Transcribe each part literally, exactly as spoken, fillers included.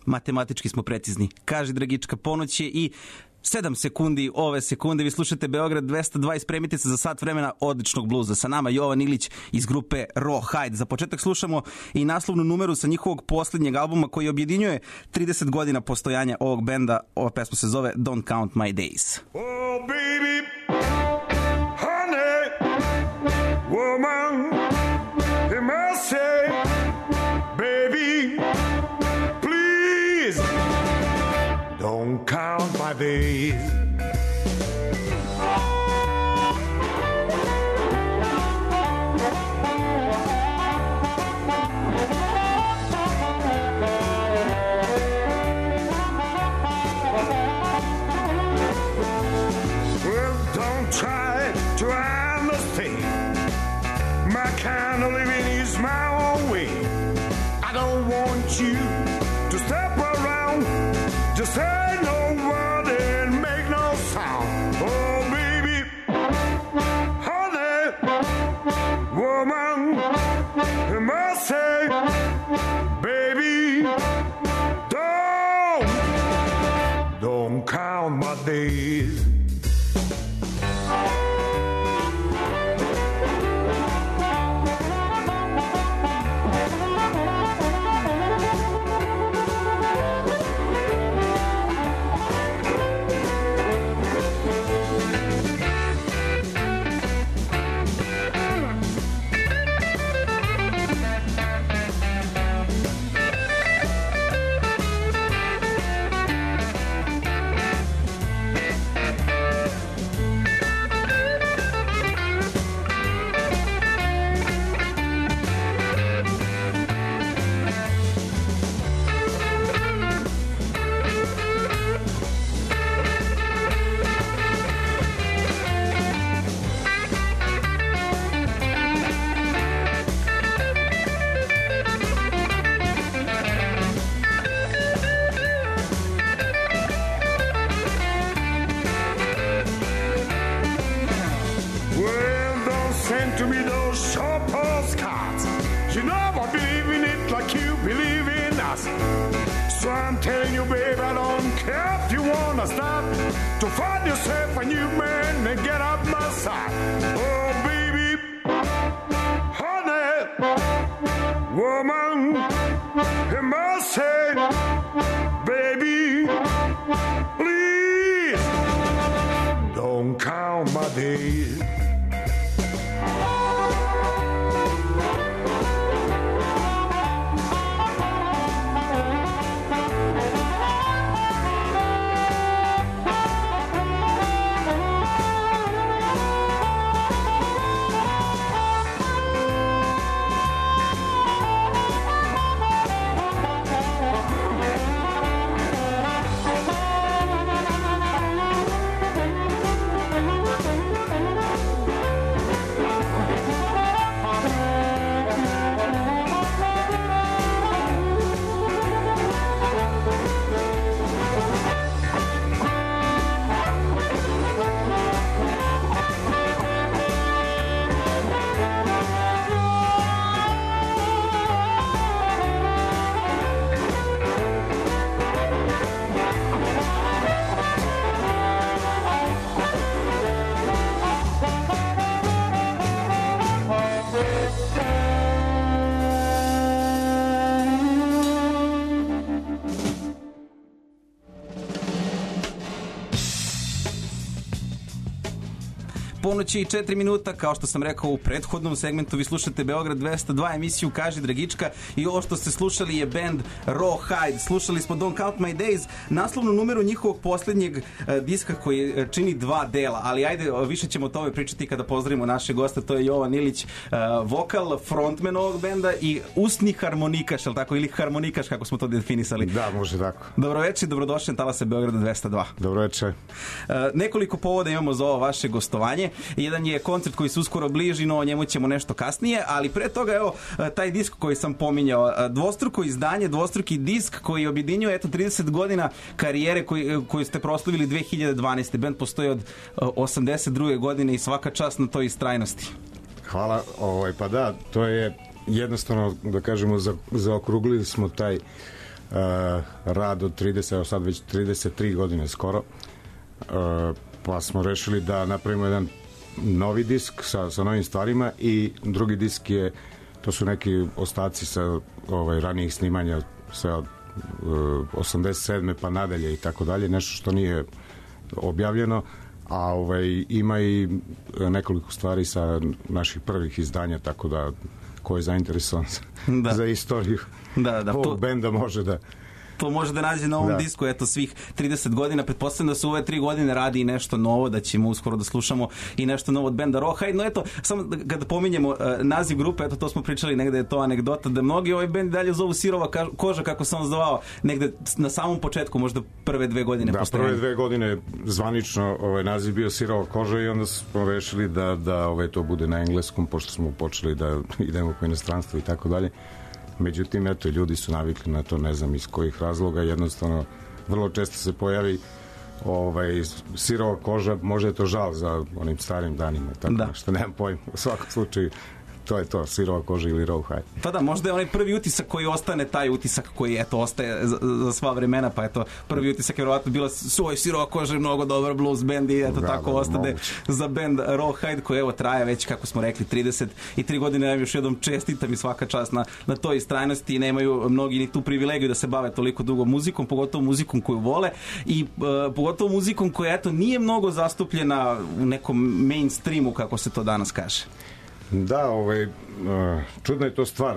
Matematički smo precizni. Kaži Dragička, ponoć je i sedam sekundi ove sekunde. Vi slušate Beograd dvesta dva i spremite se za sat vremena odličnog bluza. Sa nama Jovan Ilić iz grupe Rawhide. Za početak slušamo i naslovnu numeru sa njihovog posljednjeg albuma koji objedinjuje trideset godina postojanja ovog benda. Ova pesma se zove Don't Count My Days. Oh baby, honey, woman, you must say, baby, please don't count my days. Well, don't try to understand. My kind of living is my own way. I don't want you to step around. Just say no word and make no sound. Oh, baby, honey, woman, you must say, baby, don't, don't count my days. To find yourself a new man and get up my side. Oh, baby, honey, woman, you must say, baby, please don't count my days. Ponoć je i četiri minuta, kao što sam rekao u prethodnom segmentu, vi slušate Beograd dvesta dva, emisiju Kaži Dragička, i ovo što ste slušali je band Rawhide. Slušali smo Don't Count My Days, naslovnu numeru njihovog posljednjeg uh, diska koji uh, čini dva dela, ali ajde, uh, više ćemo o tome pričati kada pozdravimo naše goste. To je Jovan Ilić, uh, vokal, frontman ovog benda i usni harmonikaš, ali tako, ili harmonikaš, kako smo to definisali. Da, može tako. Dobroveče, dobrodošli na talase Beograda dvesta dva. Dobroveče. Uh, nekoliko povoda imamo za ovo vaše gostovanje. Jedan je koncert koji se uskoro bliži, no o njemu ćemo nešto kasnije, ali pre toga, evo, taj disk koji sam pominjao, dvostruko izdanje, dvostruki disk koji objedinjuje, eto, trideset godina karijere koji, koju ste proslavili dve hiljade dvanaeste. Band postoji od osamdeset druge godine i svaka čast na toj istrajnosti. Hvala, ovaj, pa da, to je jednostavno, da kažemo, za, zaokruglili smo taj rad od trideset, evo sad već trideset tri godine skoro, uh, pa smo rešili da napravimo jedan novi disk sa, sa novim stvarima i drugi disk je, to su neki ostaci sa ovaj, ranijih snimanja sa uh, osamdeset sedme pa nadalje i tako dalje, nešto što nije objavljeno, a ovaj, ima i nekoliko stvari sa naših prvih izdanja, tako da ko je zainteresovan da. za istoriju da, da, ovog to... benda može da to može da nađe na ovom da. disku, eto, svih trideset godina. Pretpostavljam da se ove tri godine radi i nešto novo, da ćemo uskoro da slušamo i nešto novo od benda Rawhide. No eto, samo kada pominjemo uh, naziv grupe, eto, to smo pričali, negde je to anegdota, da mnogi ovaj bend dalje zovu Sirova koža, kako sam zvao, negde na samom početku, možda prve dve godine. Da, postojanja. prve dve godine zvanično ovaj naziv bio Sirova koža i onda smo rešili da, da ovaj, to bude na engleskom, pošto smo počeli da idemo po inostranstvu i tako dalje. Međutim, eto, ljudi su navikli na to, ne znam iz kojih razloga, jednostavno vrlo često se pojavi ovaj, Sirova koža, možda je to žal za onim starim danima, tako da. Što nemam pojma, u svakom slučaju to je to, Sirova koža ili Rawhide. Pa da, možda je onaj prvi utisak koji ostane taj utisak koji, eto, ostaje za, za sva vremena, pa eto, prvi utisak je vjerovatno bila svoj Sirova koža je mnogo dobar blues band i eto, da, tako da, ostade moguće. Za band Rawhide koji, evo, traje već, kako smo rekli, trideset tri godine, ja još jednom čestitam i svaka čast na, na toj istrajnosti i nemaju mnogi ni tu privilegiju da se bave toliko dugo muzikom, pogotovo muzikom koju vole i uh, pogotovo muzikom koja, eto, nije mnogo zastupljena u nekom mainstreamu, kako se to danas kaže. Da, ovaj, čudna je to stvar.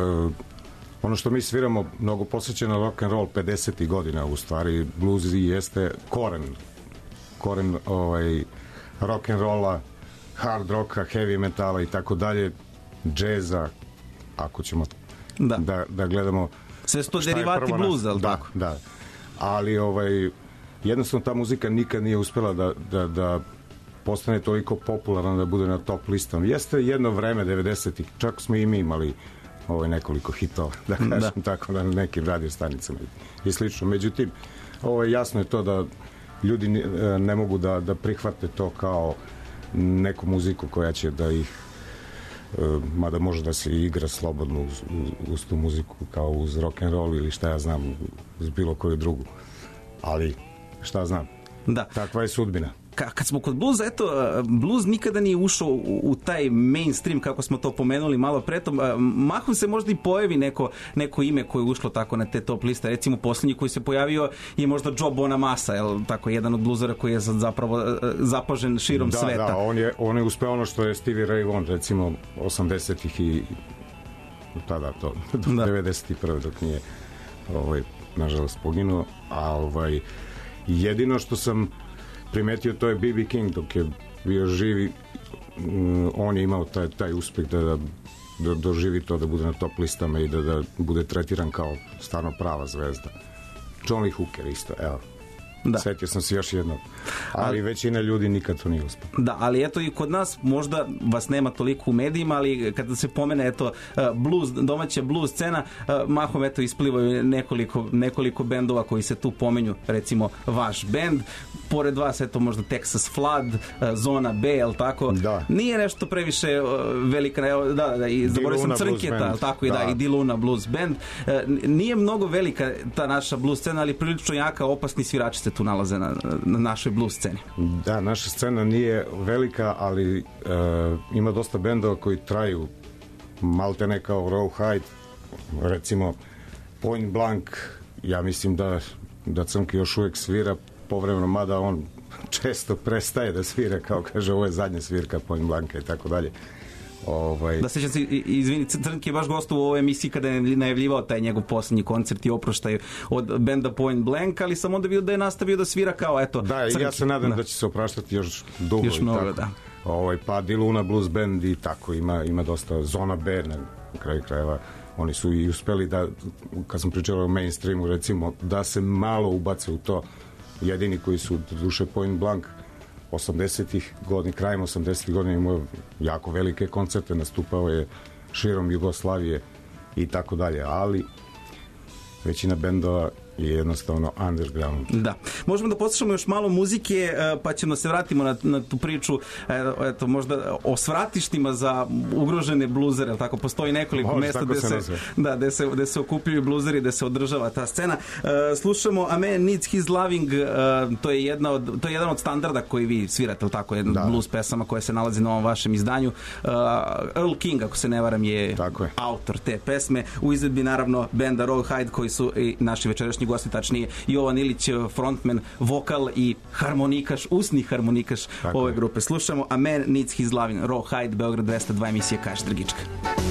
Ono što mi sviramo mnogo posvećeno rock and roll pedesetih godina, u stvari blues i jeste koren koren ovaj, rock and rolla, hard rocka, heavy metala i tako dalje, džeza, ako ćemo da, da, da gledamo sve sto derivati bluza, ali da, tako? Da, ali ovaj, jednostavno ta muzika nikad nije uspela da, da, da postane toliko popularno da bude na top listom. Jeste jedno vreme devedesetih, čak smo i mi imali ovaj, nekoliko hitova, da kažem da. tako, na nekim radiostanicama i slično. Međutim, ovaj, jasno je to da ljudi ne mogu da, da prihvate to kao neku muziku koja će da ih, mada može da se igra slobodno uz, uz tu muziku kao uz rock and roll ili šta ja znam, uz bilo koju drugu. Ali šta znam, da. Takva je sudbina. Kad smo kod bluza, eto, bluz nikada nije ušao u, u taj mainstream, kako smo to pomenuli malo pretom. Mahom se možda i pojavi neko, neko ime koje je ušlo tako na te top liste. Recimo, posljednji koji se pojavio je možda Joe Bonamassa, jel, tako, jedan od bluzara koji je zapravo zapažen širom da, sveta. Da, on je, on je uspeo ono što je Stevie Ray Vaughan, recimo, osamdesetih i tada to, do da. devedeset prve dok nije, ovaj, nažalost, poginuo. A ovaj, jedino što sam primetio, to je B B King dok je bio živi, on je imao taj, taj uspeh da, da, da doživi to, da bude na top listama i da, da bude tretiran kao stvarno prava zvezda. John Lee Hooker isto, evo. Da. Sjetio sam se još jedno. Ali, ali većina ljudi nikad to nije uspio. Da, ali eto i kod nas možda vas nema toliko u medijima, ali kada se pomene eto blues, domaća blues scena, mahom eto isplivaju nekoliko, nekoliko bendova koji se tu pomenju, recimo vaš bend, pored vas eto možda Texas Flood, Zona B, jel tako? Da. Nije nešto previše velika, da, da, i zaboravio sam Crnketa, tako i da, da, i Diluna Blues Band. Nije mnogo velika ta naša blues scena, ali prilično jaka, opasni svirači se tu nalaze na, na našoj blues sceni. Da, naša scena nije velika, ali e, ima dosta bendova koji traju malte ne kao Rawhide, recimo Point Blank, ja mislim da, da Crnki još uvijek svira povremeno, mada on često prestaje da svira, kao kaže, ovo je zadnja svirka Point Blanka i tako dalje. Ovaj... Da, sećam se, izvini, Crnki je baš gostu u ovoj emisiji kada je najavljivao taj njegov posljednji koncert i oproštaj od benda Point Blank, ali sam onda vidio da je nastavio da svira kao, eto, da, i ja se nadam da, da će se opraštati još dugo. Još mnogo, tako. Da. Ovaj, pa Diluna Blues Band i tako, ima, ima dosta. Zona B na kraju krajeva, oni su i uspeli da, kad sam pričao o mainstreamu, recimo, da se malo ubace u to. Jedini koji su duše Point Blank osamdesetih godina, krajem osamdesetih godina imao jako velike koncerte, nastupao je širom Jugoslavije i tako dalje, ali većina bendova je jednostavno underground. Da. Možemo da poslušamo još malo muzike, pa ćemo se vratimo na, na tu priču, eto, možda o svratištima za ugrožene bluzere, tako postoji nekoliko Može, mesta gde se, se da, gde se, gde se okupljuju bluzeri, gde se održava ta scena. Slušamo A Man Needs His Loving, to je jedna od, to je jedan od standarda koji vi svirate, tako, jedna da. blues pesama koja se nalazi na ovom vašem izdanju. Earl King, ako se ne varam, je, je autor te pesme. U izvedbi naravno benda Rawhide, koji su i naši večerašnji gosti, tačnije Jovan Ilić, frontman, vokal i harmonikaš, usni harmonikaš tako ove je. grupe. Slušamo A Man Needs His Loving, Rawhide, Beograd dvesta dva, emisija Kaži Dragička.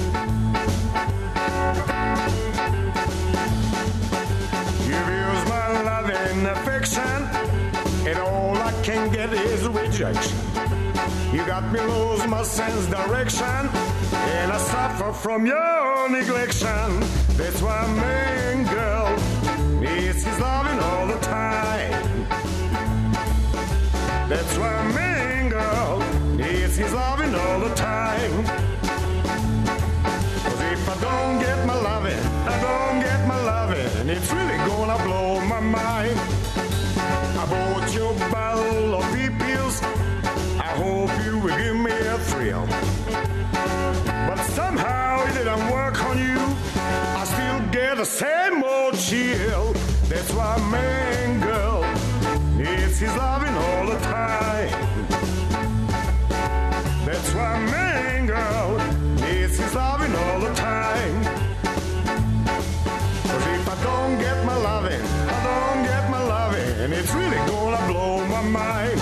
Affection, and all I can get is rejection. You got me lose my sense direction, and I suffer from your neglection. That's why a man, girl, needs his loving all the time. That's why a man, girl, needs his loving all the time. 'Cause if I don't get my loving, I don't get my loving, it's really gonna blow my mind. I bought you a bottle of pills. I hope you will give me a thrill. But somehow it didn't work on you. I still get the same old chill. That's why a man, girl, needs his loving all the time. That's why a man, girl, needs his loving all the time. 'Cause if I don't get my loving, I don't get my loving, and it's really gonna blow my mind.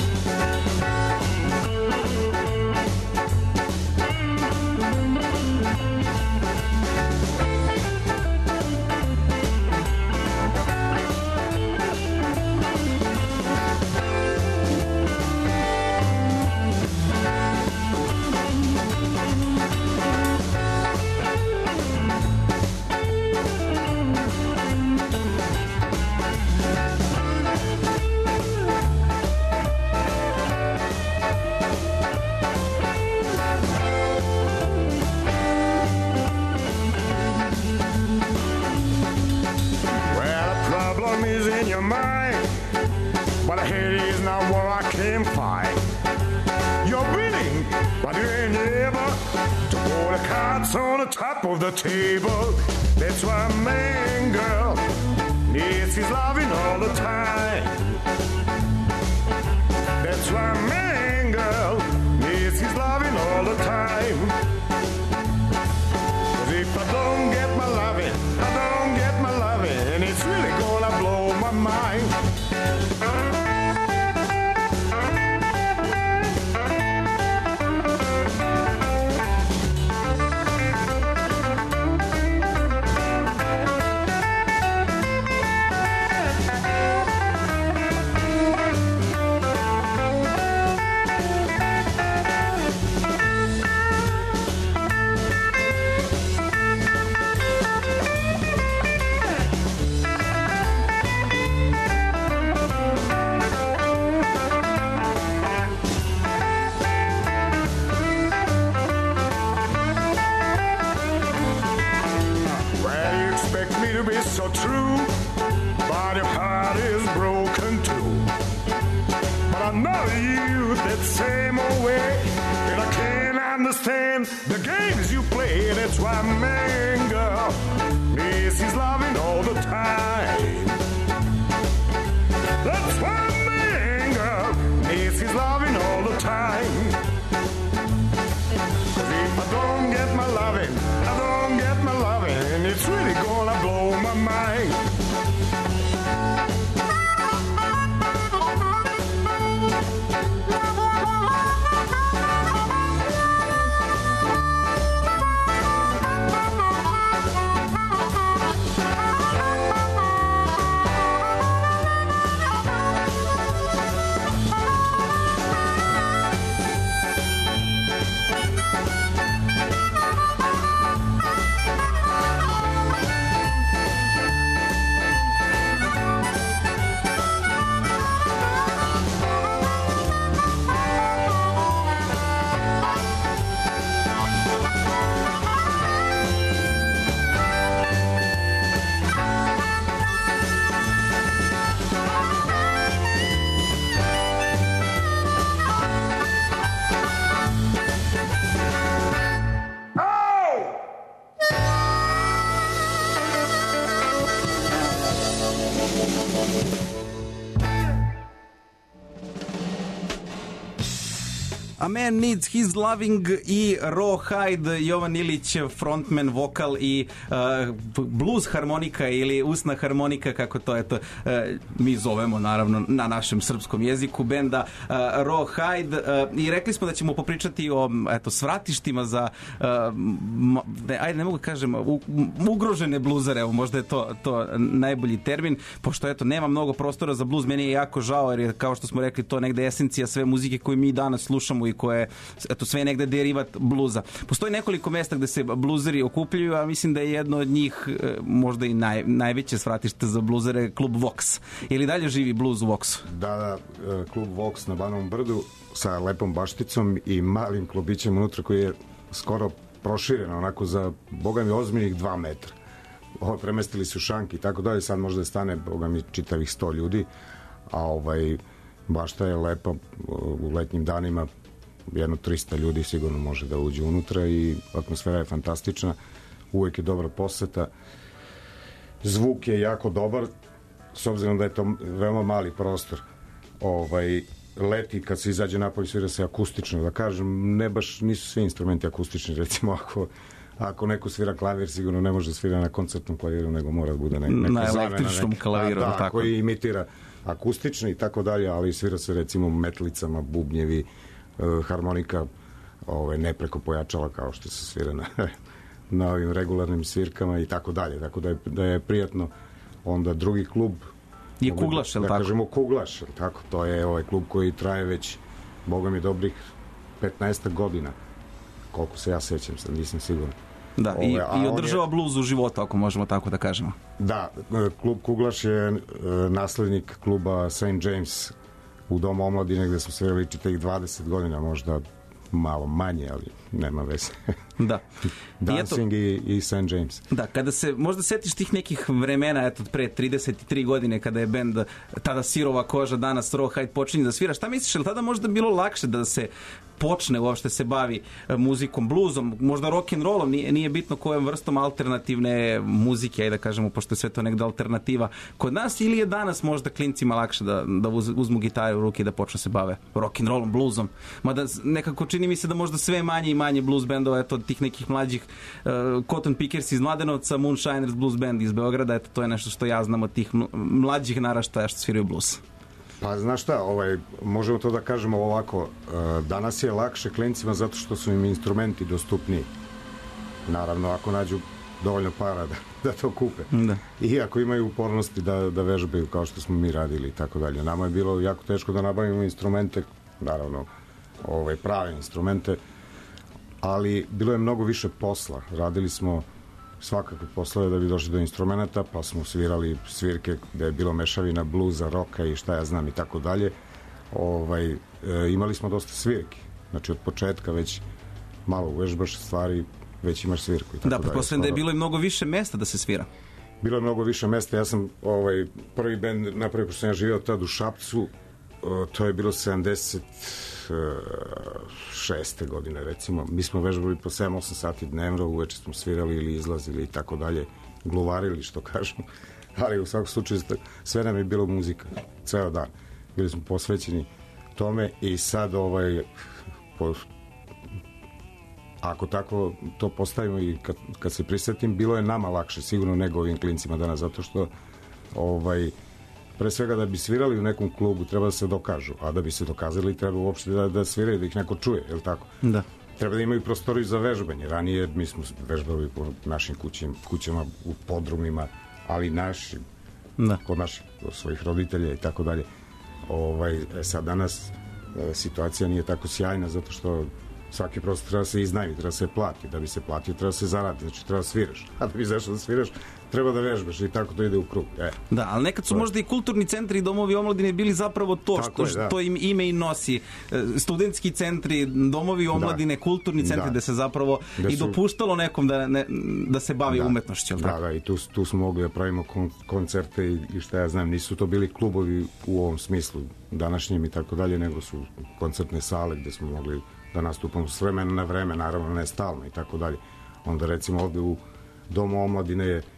But here is not what I can find. You're winning, but you ain't able to put the cards on the top of the table. That's why a man, girl, needs his loving all the time. That's why a man, girl, needs his loving all the time. 'Cause if I don't get my loving, I don't get my loving, and it's really gonna blow my mind. So true, but your heart is broken too. But I know you that same old way, and I can't understand the games you play. That's why man, girl, needs his loving all the time. That's why man, girl, needs his loving all the time. 'Cause if I don't get my loving, I don't get my loving, and it's really gonna blow my mind. A Man Needs His Loving i Rawhide, Jovan Ilić, frontman, vokal i uh, blues harmonika ili usna harmonika, kako to eto, uh, mi zovemo naravno na našem srpskom jeziku, benda uh, Rawhide. Uh, I rekli smo da ćemo popričati o eto, svratištima za uh, ne, ajde, ne mogu kažem u, ugrožene bluzare, evo, možda je to, to najbolji termin, pošto eto, nema mnogo prostora za bluz. Meni je jako žao jer je, kao što smo rekli, to negde esencija sve muzike koju mi danas slušamo i koje, eto, sve je negde derivat bluza. Postoji nekoliko mesta gde se bluzeri okupljaju, a mislim da je jedno od njih možda i naj, najveće svratište za bluzere, klub Vox. Ili dalje živi bluz u Voxu? Da, da, klub Vox na Banovom brdu sa lepom bašticom i malim klubićem unutra koji je skoro proširen, onako za, boga mi, ozbiljnih dva metra. Ovo, premestili su šanki i tako dalje, sad možda stane, boga mi, čitavih sto ljudi, a ovaj, bašta je lepa, u letnjim danima jedno trista ljudi sigurno može da uđe unutra i atmosfera je fantastična, uvek je dobra poseta, zvuk je jako dobar, s obzirom da je to veoma mali prostor. Ovaj, leti kad se izađe napolje svira se akustično, da kažem, ne baš, nisu svi instrumenti akustični, recimo ako ako neko svira klavir, sigurno ne može svira na koncertnom klaviru, nego mora da bude neka na zamena, električnom nek, klaviru, da, tako, koji imitira akustični i tako dalje, ali svira se recimo metlicama, bubnjevi, uh, harmonika, ovaj, ne preko pojačala kao što se svira na, na ovim regularnim svirkama i tako dalje, tako da je, da je prijatno. Onda drugi klub je Kuglaš, je li da, tako? Da kažemo Kuglaš, tako, to je ovaj klub koji traje već, boga mi, dobrih petnaest godina, koliko se ja sećam, sad nisam siguran. Da, Ove, i, i održava je, bluz u životu, ako možemo tako da kažemo. Da, klub Kuglaš je uh, naslednik kluba Saint James u Domu omladine gde smo svirali čitavih dvadeset godina, možda malo manje, ali nema veze. Da. Dancing i, eto, i, i Saint James. Da, kada se možda setiš tih nekih vremena, eto, pre trideset tri godine, kada je bend tada Sirova koža, danas Rawhide počinje da svira, šta misliš, je li tada možda bilo lakše da se počne uopšte se bavi muzikom, bluzom, možda rock'n'rollom, nije, nije bitno kojom vrstom alternativne muzike, ajde da kažemo, pošto je sve to negde alternativa kod nas, ili je danas možda klincima lakše da, da uz, uzmu gitaru u ruke i da počnu se bave rock'n'rollom, bluzom, mada nekako čini mi se da možda sve manje i manje blues bendova, eto, tih nekih mlađih uh, Cotton Pickers iz Mladenovca, Moonshiners Blues Band iz Beograda, eto, to je nešto što ja znam od tih mlađih naraštaja što sviraju blues. Pa znaš šta, ovaj, možemo to da kažemo ovako, danas je lakše klincima zato što su im instrumenti dostupniji. Naravno, ako nađu dovoljno para da, da to kupe. Da. I ako imaju upornosti da, da vežbaju kao što smo mi radili i tako dalje. Nama je bilo jako teško da nabavimo instrumente, naravno, ovaj, prave instrumente, ali bilo je mnogo više posla. Radili smo svakakve poslove da bi došli do instrumenta, pa smo svirali svirke gde je bilo mešavina bluza, roka i šta ja znam i tako dalje. Ovaj, e, imali smo dosta svirki. Znači od početka već malo uvežbaš stvari, već imaš svirku i tako da, dalje. Da, pretpostavljam da je bilo i mnogo više mesta da se svira. Bilo je mnogo više mesta. Ja sam ovaj, prvi bend napravio, pošto sam ja živio tad u Šapcu, o, to je bilo sedamdeset šeste godine recimo. Mi smo vežbali po sedam osam sati dnevno, uveče smo svirali ili izlazili i tako dalje, gluvarili što kažem, ali u svakom slučaju sve nam je bilo muzika, ceo dan. Bili smo posvećeni tome i sad ovaj po, ako tako to postavimo i kad, kad se prisetim, bilo je nama lakše sigurno nego ovim klincima danas, zato što ovaj pre svega da bi svirali u nekom klubu treba da se dokažu, a da bi se dokazali treba uopšte da, da sviraju, da ih neko čuje, je li tako? Da. Treba da imaju prostoriju za vežbanje. Ranije mi smo vežbali po našim kućima, kućama u podrumima, ali naši, da. Kod naših, kod svojih roditelja i tako dalje. Ovaj, sad danas e, situacija nije tako sjajna zato što svaki prostor treba se iznajmi, treba se plati. Da bi se platio, treba se zaradi, znači treba da sviraš. A da bi zašao da sviraš, treba da vežbaš i tako to ide u krug. E. Da, ali nekad su to možda i kulturni centri i domovi omladine bili zapravo to što, je, da. što im ime i nosi. Studentski centri, domovi omladine, da. kulturni centri, da. gde se zapravo da su, i dopuštalo nekom da, ne, da se bavi da. umetnošću. Da, tako? Da, i tu, tu smo mogli da pravimo kon, koncerte i, i šta ja znam, nisu to bili klubovi u ovom smislu današnjim i tako dalje, nego su koncertne sale gde smo mogli da nastupamo s vremena na vreme, naravno ne stalno i tako dalje. Onda recimo ovde u Domu omladine je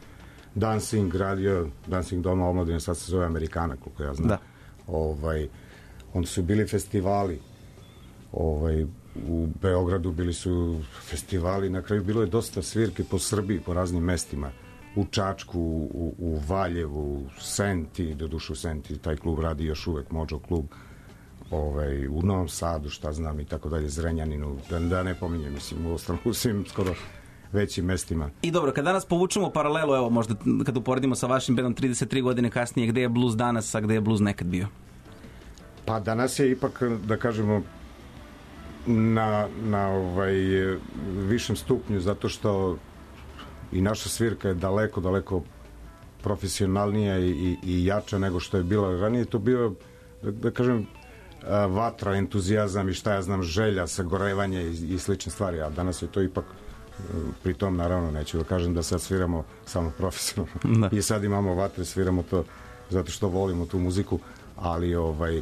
Dancing radio, Dancing doma omladine, sad se zove Amerikana, koliko ja znam. Da. Ovaj, onda su bili festivali, ovaj, u Beogradu bili su festivali, na kraju bilo je dosta svirke po Srbiji, po raznim mestima, u Čačku, u, u Valjevu, u Senti, doduše u Senti, taj klub radi još uvek, Mođo klub, ovaj, u Novom Sadu, šta znam, i tako dalje, Zrenjaninu, da, da ne pominjem, mislim, u ostalom, u svim skoro većim mestima. I dobro, kad danas povučemo paralelu, evo, možda kad uporedimo sa vašim bendom trideset tri godine kasnije, gde je blues danas, a gde je blues nekad bio? Pa danas je ipak, da kažemo, na, na ovaj, višem stupnju, zato što i naša svirka je daleko, daleko profesionalnija i, i, i jača nego što je bila ranije. To bio, da, da kažem, vatra, entuzijazam i šta ja znam, želja, sagorevanje i, i slične stvari, a danas je to ipak, pri tom naravno neću da kažem da sad sviramo samo profesionalno. I sad imamo vatre, sviramo to zato što volimo tu muziku, ali ovaj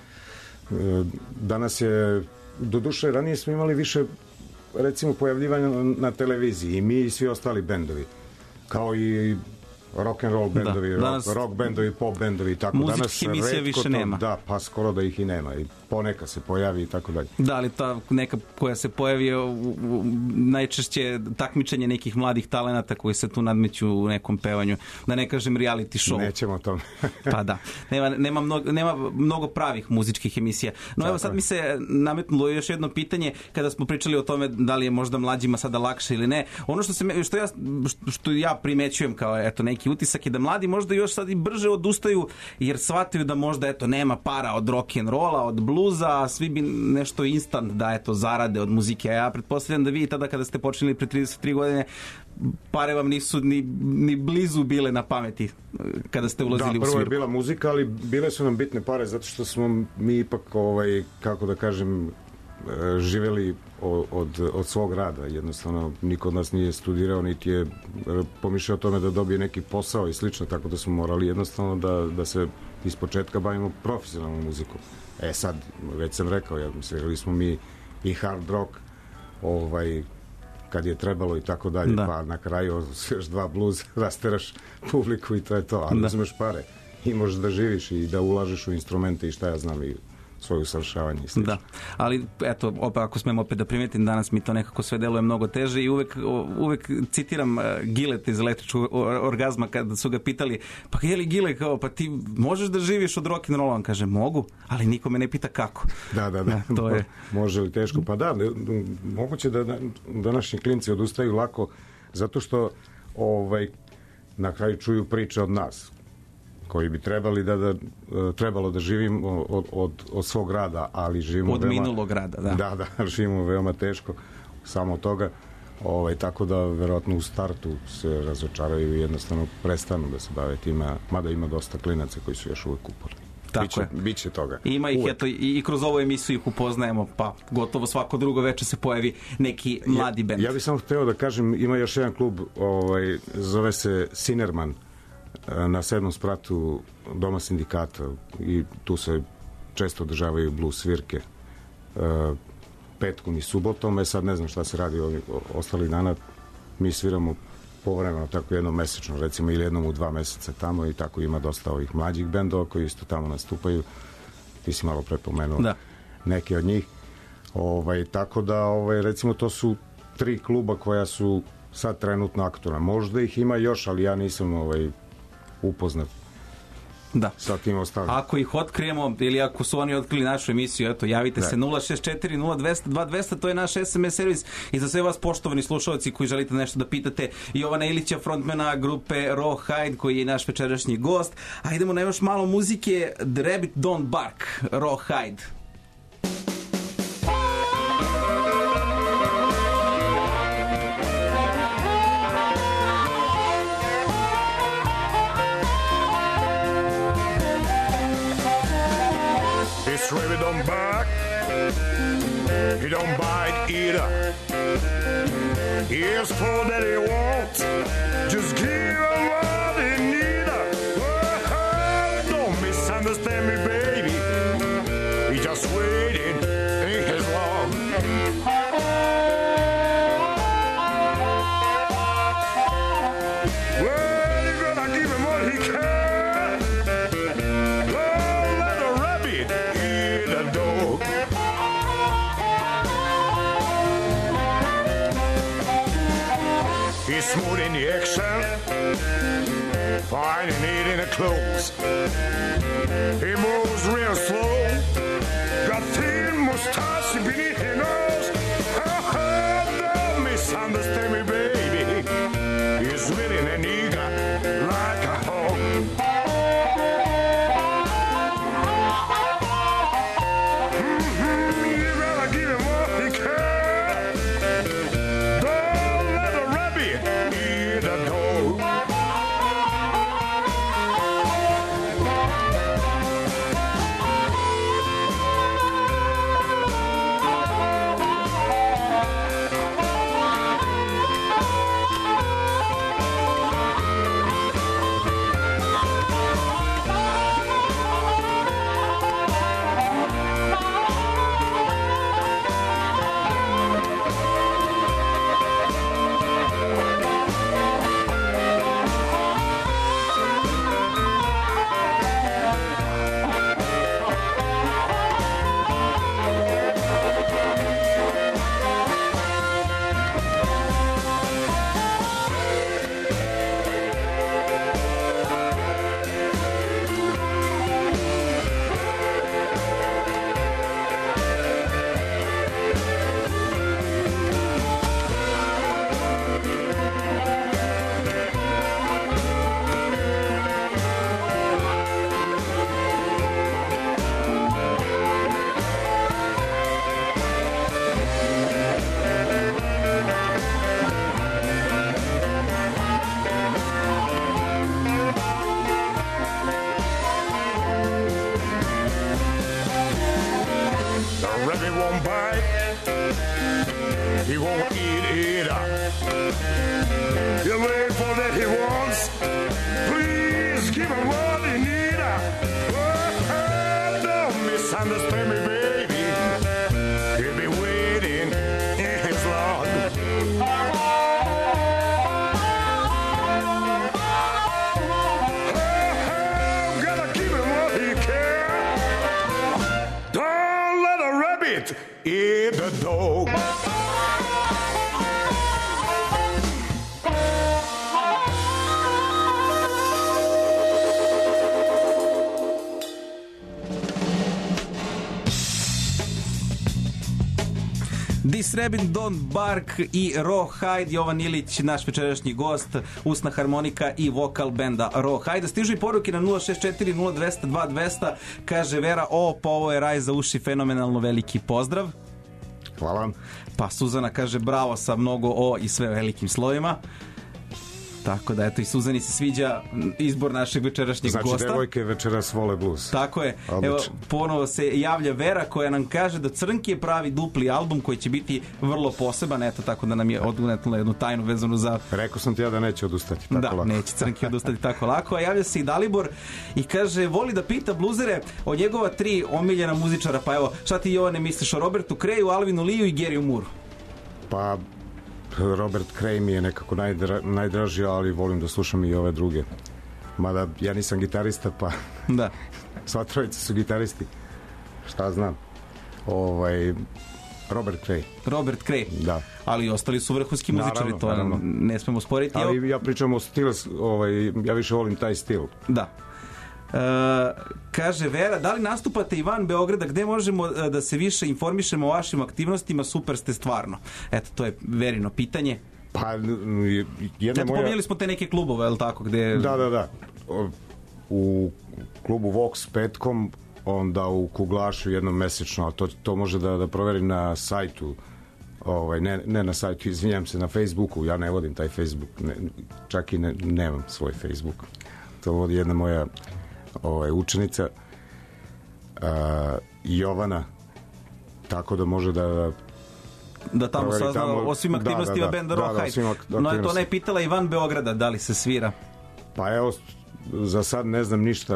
danas je, do duše, ranije smo imali više, recimo, pojavljivanja na televiziji, i mi i svi ostali bendovi, kao i rock and roll bendovi, da, danas, rock, rock bendovi, pop bendovi i tako. Muzičkih emisija više to, nema. Da, pa skoro da ih i nema, i poneka se pojavi i tako dalje. Da, ali ta neka koja se pojavi u, u, najčešće takmičenje nekih mladih talenata koji se tu nadmeću u nekom pevanju, da ne kažem reality show. Nećemo tome. Pa da, nema, nema, mnogo, nema mnogo pravih muzičkih emisija. No tako, evo sad mi se nametnulo još jedno pitanje, kada smo pričali o tome da li je možda mlađima sada lakše ili ne. Ono što, se, što, ja, što ja primećujem kao eto neki utisak je da mladi možda još sad i brže odustaju, jer shvataju da možda eto nema para od rock and rolla, od bluza, svi bi nešto instant da eto zarade od muzike. A ja pretpostavljam da vi tada kada ste počeli pre trideset tri godine, pare vam nisu ni, ni blizu bile na pameti kada ste ulazili u svirku. Da, prvo je bila muzika, ali bile su nam bitne pare zato što smo mi ipak, ovaj, kako da kažem, živeli od, od svog rada. Jednostavno, niko od nas nije studirao, niti je pomišljao o tome da dobije neki posao i slično, tako da smo morali jednostavno da, da se iz početka bavimo profesionalnom muzikom. E sad, već sam rekao, ja, svirali smo mi i hard rock, ovaj, kad je trebalo i tako dalje, da. Pa na kraju sviraš dva blues, rasteraš publiku i to je to, ali da. Uzmeš pare i možeš da živiš i da ulažeš u instrumente i šta ja znam, i svoje usavršavanje i slično. Da, ali eto, opet, ako smem opet da primetim, danas mi to nekako sve deluje mnogo teže i uvek, uvek citiram uh, Gileta iz Električkog orgazma kada su ga pitali, pa je li Gile, kao, pa ti možeš da živiš od rock and rolla? On kaže, mogu, ali niko me ne pita kako. Da, da, da. da to je... Može li teško? Pa da, moguće da današnji klinci odustaju lako, zato što ovaj, na kraju čuju priče od nas, koji bi trebali da, da trebalo da živimo od, od, od svog rada, ali živimo od veoma, minulog rada, da. Da, da, živimo veoma teško samo od toga, ovaj, tako da verovatno u startu se razočaraju i jednostavno prestanu da se bave tima, mada ima dosta klinaca koji su još uvek uporni. Tako biće, je. Biće toga. Ima ih, uvek. Eto, i, i kroz ovu emisiju ih upoznajemo, pa gotovo svako drugo veče se pojavi neki mladi ja, bend. Ja bih samo hteo da kažem, ima još jedan klub, ovaj, zove se Sinerman, na sedmom spratu Doma sindikata, i tu se često održavaju blues svirke petkom i subotom. E sad ne znam šta se radi ovih ostalih dana, mi sviramo povremeno, tako jednom mesečno, recimo, ili jednom u dva meseca tamo, i tako ima dosta ovih mlađih bendova koji isto tamo nastupaju. Ti si malo prepomenuo da. Neke od njih, ovaj, tako da ovaj, recimo to su tri kluba koja su sad trenutno aktualna. Možda ih ima još, ali ja nisam ovaj, upoznat da. Sa tim ostalim. Ako ih otkrijemo ili ako su oni otkrili našu emisiju, eto, javite da. Se nula šest četiri nula dva zero dva dva zero zero, to je naš es em es servis, i za sve vas poštovani slušalci koji želite nešto da pitate Jovana Ilića, frontmana grupe Rawhide, koji je naš večerašnji gost. A idemo na još malo muzike. The Rabbit Don't Bark, Rawhide. This rabbit don't bark, he don't bite either. He asks for that he wants, just give him what he need. Oh, don't misunderstand me, baby, he just waiting in his long. Well, finding it in the clothes. He moves real slow, got thin mustache beneath his nose. Oh, oh, don't misunderstand me, baby. He's willing and eager like a hog. Mm-hmm, you gotta give him what he can. Don't let a rabbit eat a dog. He won't eat it up. You wait for that he wants. Please give him what he need. Oh, don't misunderstand me, baby. He'll be waiting in his log. Oh, gotta give him what he can. Don't let a rabbit eat the dog. This Rabbit Don't Bark i Rawhide. Jovan Ilić, naš večerašnji gost, usna harmonika i vokal benda Rawhide. Stižu i poruke na nula šest četiri nula dva zero dva dva zero. Kaže Vera, o, pa ovo je raj za uši, fenomenalno, veliki pozdrav. Hvala. Pa Suzana kaže bravo sa mnogo o i sve velikim slovima. Tako da, eto, i Suzani se sviđa izbor našeg večerašnjeg znači, gosta. Znači, devojke večeras vole blues. Tako je. Odlično. Evo, ponovo se javlja Vera koja nam kaže da Crnki je pravi dupli album koji će biti vrlo poseban, eto, tako da nam je odnetnula jednu tajnu vezanu za... Rekao sam ti ja da neće odustati tako da, lako. Da, neće Crnki odustati tako lako. A javlja se i Dalibor i kaže, voli da pita bluzere o njegova tri omiljena muzičara. Pa evo, šta ti, Jovane, misliš o Robertu Kreju, Alvinu Liju i Garyu Mooreu? Pa... Robert Cray mi je nekako najdra, najdraži, ali volim da slušam i ove druge. Mada ja nisam gitarista, pa da. Sva trojica su gitaristi. Šta znam. Ovaj, Robert Cray. Robert Cray. Da. Ali ostali su vrhunski muzičari, naravno, to naravno. ne smemo sporiti. Ali ja pričam o stil, ovaj, ja više volim taj stil. Da. Uh, kaže Vera, da li nastupate i van Beograda, gde možemo uh, da se više informišemo o vašim aktivnostima, super ste stvarno. Eto, to je Verino pitanje. Pa, jedna Eto, moja... pominjali smo te neke klubove, je li tako? Gde... Da, da, da. U klubu Vox petkom, onda u Kuglašu jednom mesečno, a to, to može da, da proveri na sajtu, ovaj, ne, ne na sajtu, izvinjam se, na Facebooku, ja ne vodim taj Facebook, ne, čak i ne, nemam svoj Facebook. To vodi jedna moja ovaj, učenica a, Jovana, tako da može da da tamo sazna tamo, o svim aktivnostima da, da, benda da, Rawhide. Da, da, no, to ne pitala i van Beograda da li se svira. Pa evo, za sad ne znam ništa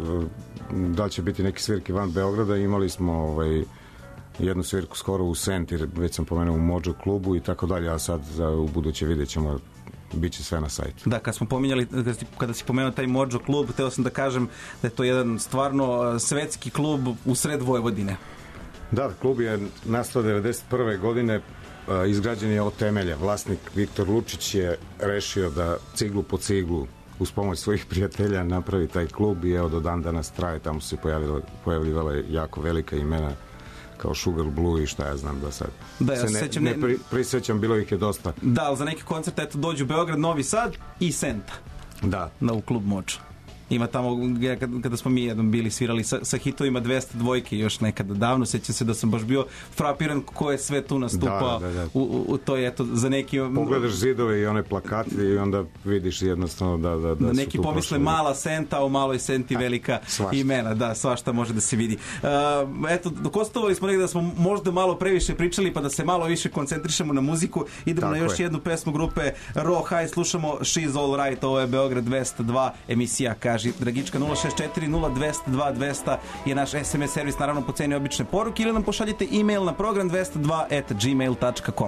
da će biti neki svirki van Beograda. Imali smo ovaj, jednu svirku skoro u Senti, već sam pomenuo u Mojo klubu i tako dalje, a sad za u buduće vidjet ćemo, bit će sve na sajtu. Da, kad smo pominjali, kada si, kada si pomenuo taj Mojo klub, hteo sam da kažem da je to jedan stvarno svetski klub u sred Vojvodine. Da, klub je nastao devedeset prve godine, izgrađen je od temelja. Vlasnik Viktor Lučić je rešio da ciglu po ciglu uz pomoć svojih prijatelja napravi taj klub i evo do dan danas traje, tamo su se pojavila, pojavljivala jako velika imena kao Sugar Blue i šta ja znam da sad da, ja se ne, sećam, ne pri, prisjećam, bilo ih je dosta. Da, ali za neki koncert eto dođu Beograd, Novi Sad i Senta. Da. Na u klub Moča. Ima tamo, kada, kada smo mi jednom bili svirali sa, sa hitovima dvesta dvojke još nekada davno, sećam se da sam baš bio frapiran ko je sve tu nastupao da, da, da. U, u, u toj, eto, za neki... Pogledaš zidove i one plakate i onda vidiš jednostavno da, da, da, da su neki tu pomisle prošli. mala Senta, a u maloj Senti velika svašta. Imena, da, svašta može da se vidi. Uh, eto, dokostovali smo negdje da smo možda malo previše pričali, pa da se malo više koncentrišemo na muziku. Idemo Tako na još je. jednu pesmu grupe Raw Hide, slušamo She's All Right, ovo je Beograd dvesta dva, emisija Kaži Dragička. Nula šest četiri nula dvesta dva dvesta je naš es em es servis, naravno po ceni obične poruke, ili nam pošaljite e-mail na program dvesta dva at gmail dot com.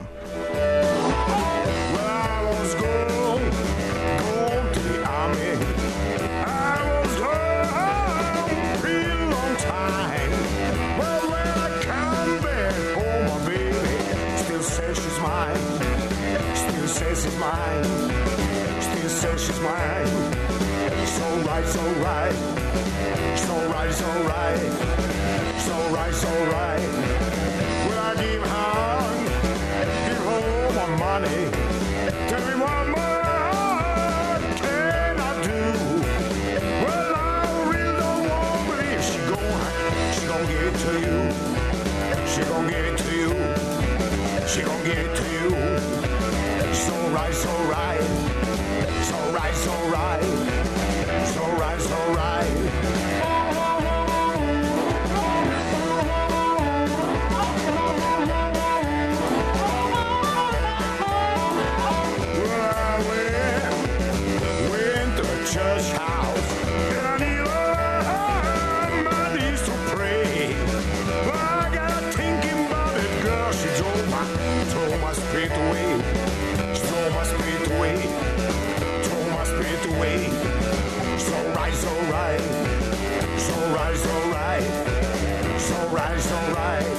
It's alright, it's alright, it's alright, it's alright, it's alright. Well, I give her, give her my money. Tell me what more can I do? Well, I really don't want to believe she gon' she gon' give it to you. She gon' give it to you. She gon' give it to you. It's alright, it's alright, it's alright, it's alright. It's alright, it's alright. Well, I went, went to a church house, and I need on my knees to pray. Well, I got thinking about it, girl. She drove my, drove my spirit away. She drove my spirit away. Drove my spirit away. It's alright, it's alright. It's alright, it's alright. It's alright, it's alright.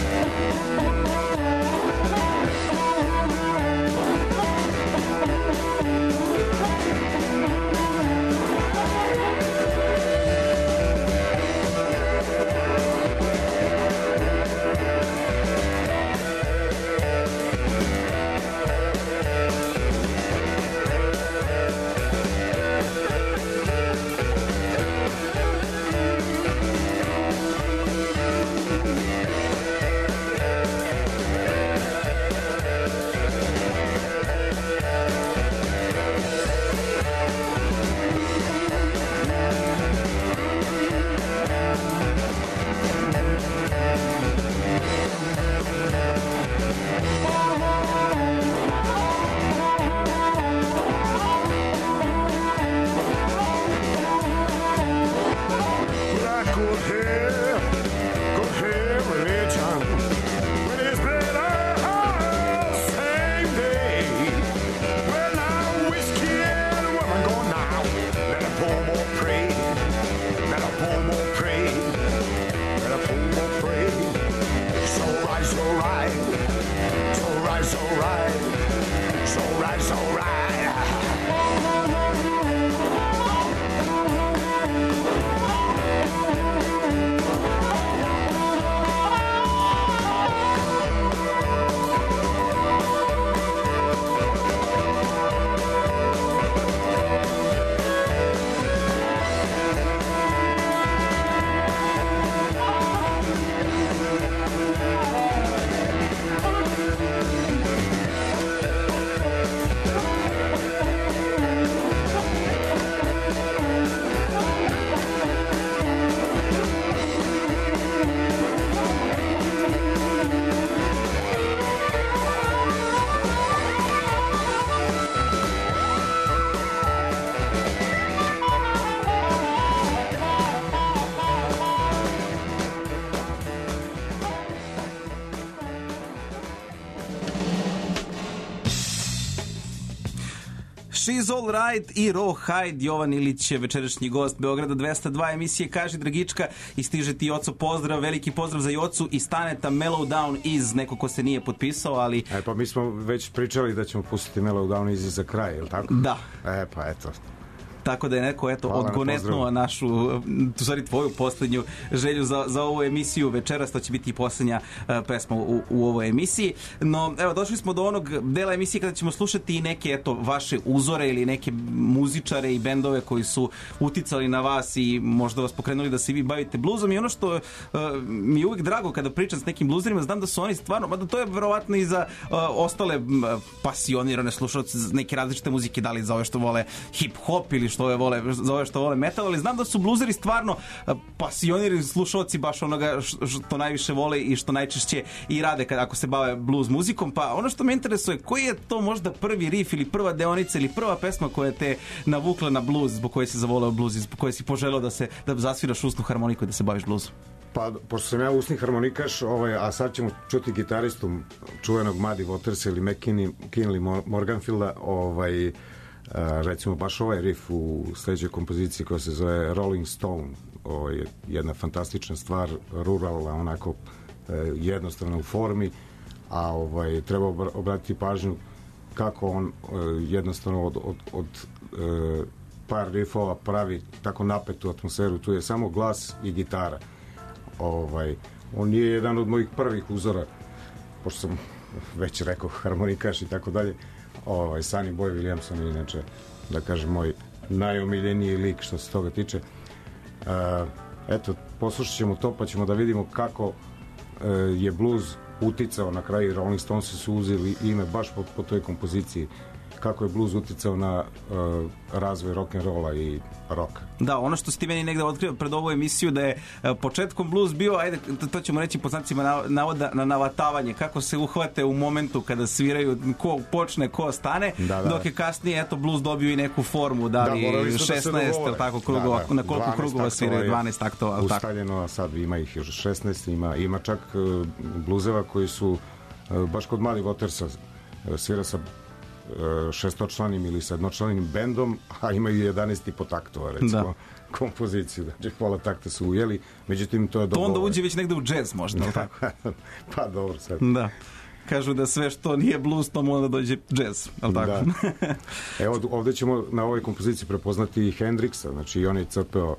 She's All Right i Raw Hide. Jovan Ilić je večerašnji gost Beograda dvesta dva emisije Kaži Dragička i stiže ti Joco pozdrav, veliki pozdrav za Jocu i Staneta Mellow Down iz, neko ko se nije potpisao, ali... E pa mi smo već pričali da ćemo pustiti Mellow Down iz za kraj, je li tako? Da. E pa eto. Tako da je neko eto Hvala na odgonetnuo pozdravu. našu, u stvari tvoju poslednju želju za, za ovu emisiju večeras, to će biti i poslednja uh, pesma u, u ovoj emisiji. No, evo, došli smo do onog dela emisije kada ćemo slušati i neke eto vaše uzore ili neke muzičare i bendove koji su uticali na vas i možda vas pokrenuli da se vi bavite bluzom. I ono što uh, mi je uvijek drago kada pričam s nekim bluzerima, znam da su oni stvarno, mada to je verovatno i za uh, ostale uh, pasionirane slušalce neke različite muzike, da li za ove što vole hip-hop ili što ove vole, za ove što vole metal, ali znam da su bluzeri stvarno uh, pasionirani slušalci baš onoga što najviše vole i što najčešće i rade kada, ako se bave blues muzikom. Pa ono što me interesuje, koji je to možda prvi riff ili prva deonica ili prva pesma koja te navukla na bluz, zbog koje si zavoleo bluz i zbog koje si poželeo da se da zasviraš usnu harmoniku i da se baviš bluzom? Pa, pošto sam ja usni harmonikaš, ovaj, a sad ćemo čuti gitaristu čuvenog Muddy Watersa ili McKinley Morganfielda, ovaj, a, recimo baš ovaj riff u sledećoj kompoziciji koja se zove Rolling Stone, ovaj, jedna fantastična stvar, ruralna, onako e, jednostavna u formi, a ovaj, treba obratiti pažnju kako on e, jednostavno od, od, od e, par riffova pravi tako napetu atmosferu. Tu je samo glas i gitara. Ovaj, on je jedan od mojih prvih uzora, pošto sam već rekao harmonikaš i tako dalje. Ovaj, Sonny Boy Williamson je inače, da kažem, moj najomiljeniji lik što se toga tiče. Uh, eto, poslušat ćemo to pa ćemo da vidimo kako uh, je blues uticao na kraju. Rolling Stones su uzeli ime baš po, po toj kompoziciji, kako je blues uticao na uh, razvoj rock'n'rolla i roka. Da, ono što si ti meni negde otkrio pred ovu emisiju, da je uh, početkom blues bio, ajde, to, to ćemo reći po znacima navoda, na navatavanje, kako se uhvate u momentu kada sviraju, ko počne, ko stane, da, da. Dok je kasnije, eto, blues dobio i neku formu, da li da, šesnaest, da tako, krugova, da, da. na koliko krugova sviraju, dvanaest taktova. Ustaljeno, a sad ima ih još šesnaest, ima, ima čak uh, bluzeva koji su, uh, baš kod Muddy Watersa, uh, svira sa šestočlanim ili sedmočlanim bendom, a imaju jedanaest i po taktova, recimo, da. kompoziciju. Znači, pola takta su ujeli, međutim, to je dobro. To onda uđe već negde u džez, možda, ili tako? Pa, dobro, sad. Da. Kažu da sve što nije blues, tomu onda dođe džez, ali tako? Da. Evo, ovde ćemo na ovoj kompoziciji prepoznati i Hendrixa, znači, on je crpeo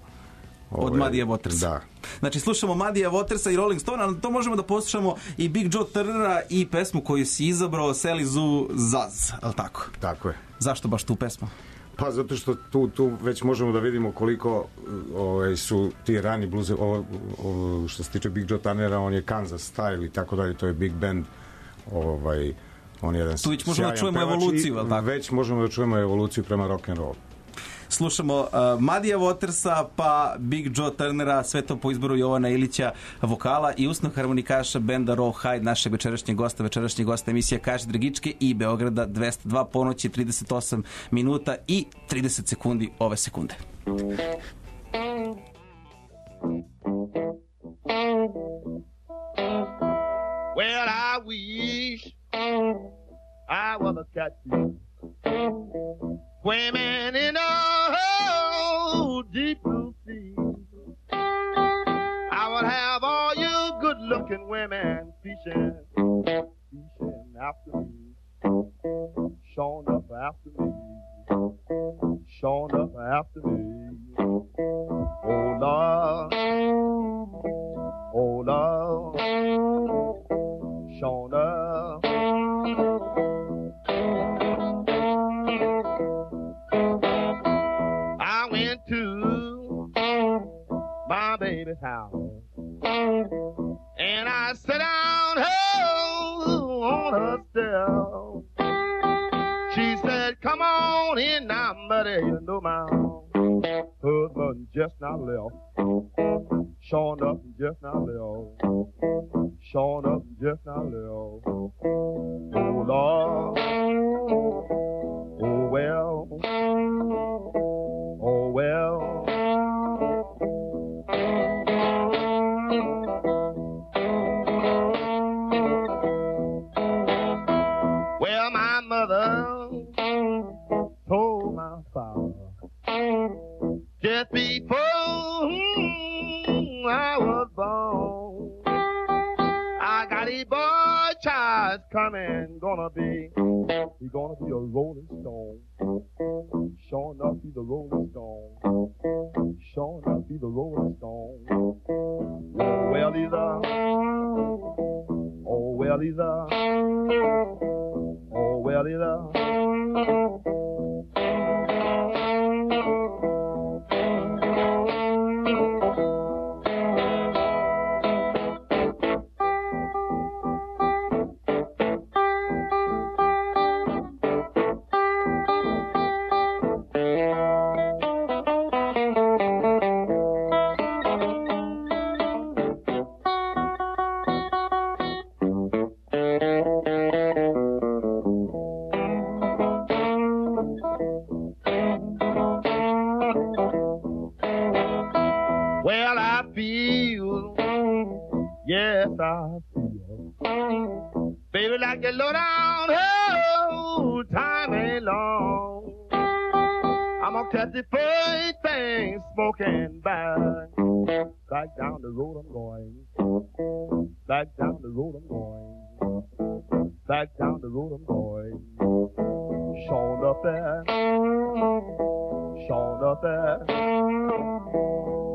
od Muddyja Watersa. Da. Znači, slušamo Muddyja Watersa i Rolling Stone, ali to možemo da poslušamo i Big Joe Turnera i pesmu koju si izabrao, Sally Zoo Zaz, ali tako? Tako je. Zašto baš tu pesmu? Pa zato što tu, tu već možemo da vidimo koliko ovaj, su ti rani bluze, ovo, ovo, što se tiče Big Joe Turnera, on je Kansas style i tako dalje, to je big band, ovaj, on je jedan tu već možemo da čujemo evoluciju, ali tako? Već možemo da čujemo evoluciju prema rock'n'rollu. Slušamo uh, Muddyja Watersa pa Big Joe Turnera, sve to po izboru Jovana Ilića vokala i usnog harmonikaša benda Rawhide, našeg večerašnjeg gosta, večerašnjeg gosta emisija Kaži Dragičke i Beograda dvesta dva, ponoći trideset osam minuta i trideset sekundi ove sekunde. Well, I wish I was a catfish swimming in a oh, deep blue sea. I would have all you good-looking women fishing, fishing after me, showing up after me, showing up after me. Oh Lord, oh Lord, showing up. To my baby's house, and I sit down oh, on her step. She said, "Come on in now, buddy, you know my husband just not left, showing up just not left, showing up just not left. Oh Lord, oh well." Oh well, well, my mother told my father just before I was born, I got a boy child guy's coming, gonna be, he's gonna be a rolling stone. Sure enough, he's a rolling stone. Sure enough, he's a rolling stone. Oh, well, he's a, oh, well, he's a, oh, well, he's a. Baby, like you low down, oh, time ain't long. I'm gonna catch the first thing smoking back. Back down the road I'm going. Back down the road I'm going. Back down the road I'm going. Shone up there. Shone up there.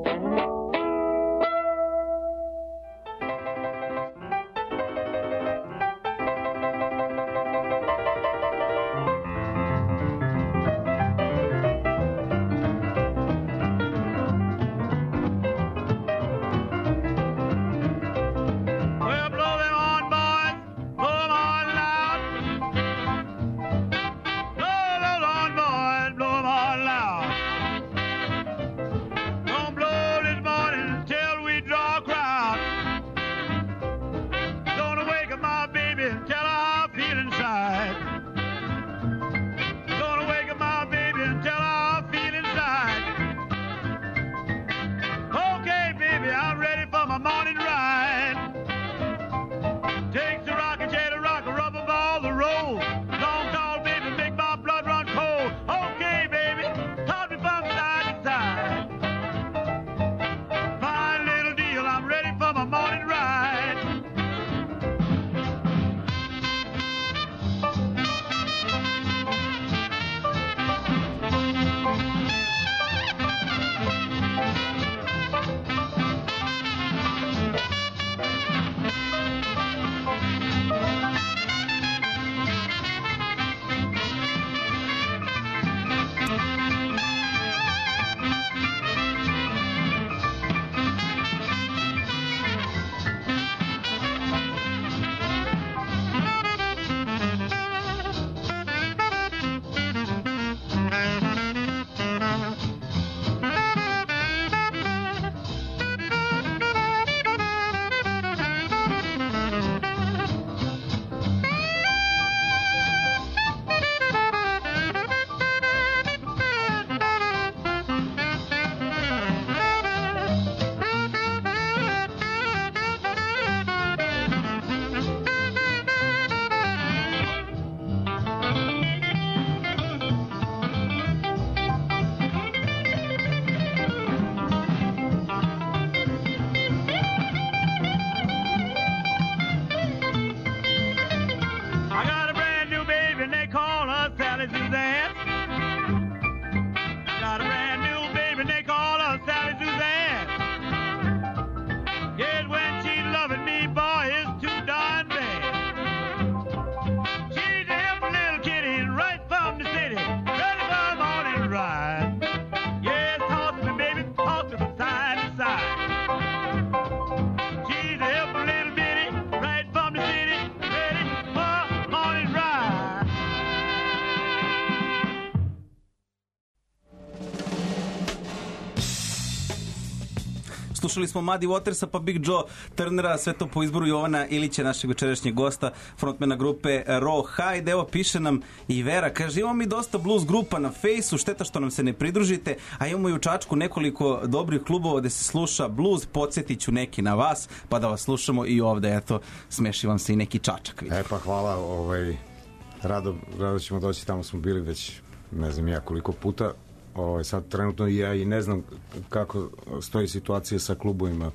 Slušali smo Muddy Watersa pa Big Joe Turnera, sve to po izboru Jovana Ilića, našeg večerašnjeg gosta, frontmana grupe Rawhide. Evo piše nam i Vera, kaže imamo mi dosta blues grupa na Fejsu, šteta što nam se ne pridružite, a imamo i u Čačku nekoliko dobrih klubova gde se sluša blues, podsjetit ću neki na vas, pa da vas slušamo i ovde, eto, smeši vam se i neki Čačak. Vidim. E pa hvala, ovaj, rado, rado ćemo doći, tamo smo bili već ne znam ja koliko puta. Ovaj, sad trenutno ja i ne znam kako stoji situacija sa klubovima